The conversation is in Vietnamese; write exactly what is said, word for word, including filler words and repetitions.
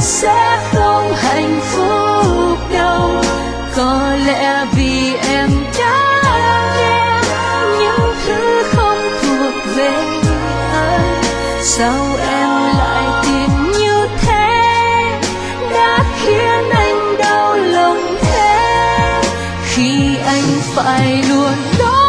sẽ không hạnh phúc đâu. Có lẽ vì em đã nghe những thứ không thuộc về anh. Sao em lại tìm như thế, đã khiến anh đau lòng thế, khi anh phải luôn đó